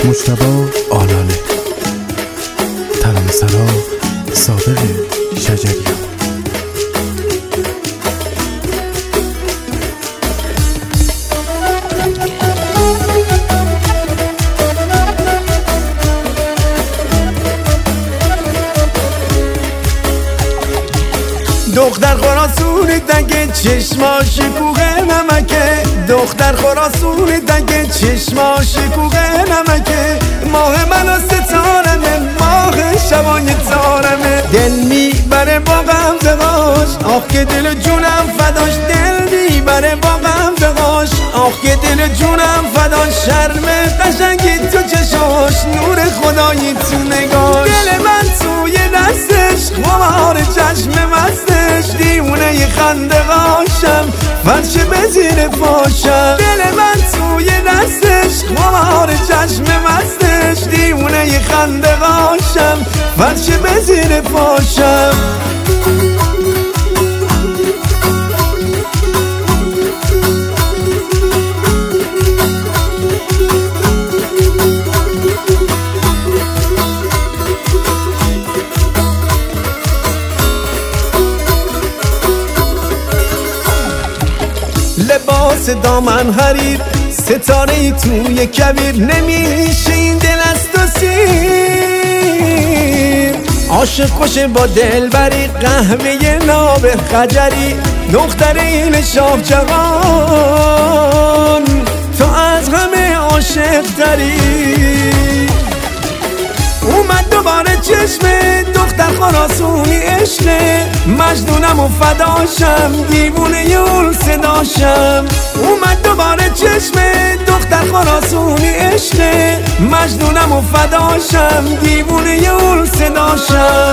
مجتبی آلاله، ترانه‌سرا صادق شجریان. دختر خراسون دنگه چشماش کوه نمکه، دختر خراسون دنگه چشماش کوه نمکه. ماه منو ستارمه، ماه شبای تارمه. دل میبره با غمزه‌هاش، آخ که دل جونم فداش. دل میبره با غمزه‌هاش، آخ که دل جونم فداش. شرم قشنگی تو چشاش، نور خدایی تو نگاش. دل من توی دستش، خمار چشم مستش. دیونه خنده غاشم، فرش به زیر پاشم. دل من توی دستش، خمار چشم مستش. دیونه خنده غاشم، فرش به زیر پاشم. لباس دامن حریر، ستاره توی کبیر. نمیشه این دل از تو سیر. عاشق کشه با دلبری، قهوه ناب خجری. دختر این شاه جهان، تو از همه عاشق تری. اومد دوباره چشمه، دختر خراسونی عشقه. مجنونم و فداشم، دیوونه اون صداشم. اومد دوباره چشمه، دختر خراسونی عشقه. مجنونم و فداشم، دیوونه اون صداشم.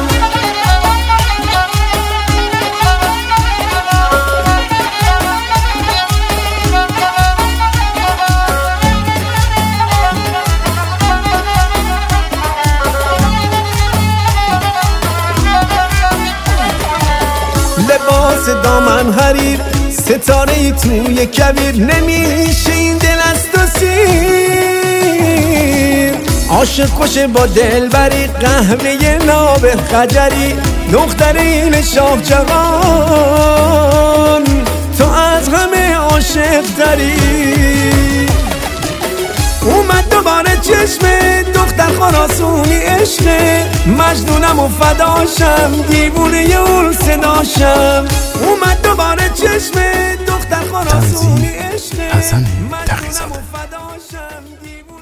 لباس دامن حریر، ستاره توی کبیر. نمیشه این دل از تو سیر. عاشق کشه با دلبری، قهوه ناب خجری. دختر این شاه جهان، تو از همه عاشق تری. اومد دوباره چشمه، دختر خراسونی عشقه. مجنونم و فداشم، دیوونه اون صداشم. اومد دوباره چشمه، دختر خراسونی عشقه. حسن تقی‌زاده. مجنونم و فداشم، دیوونه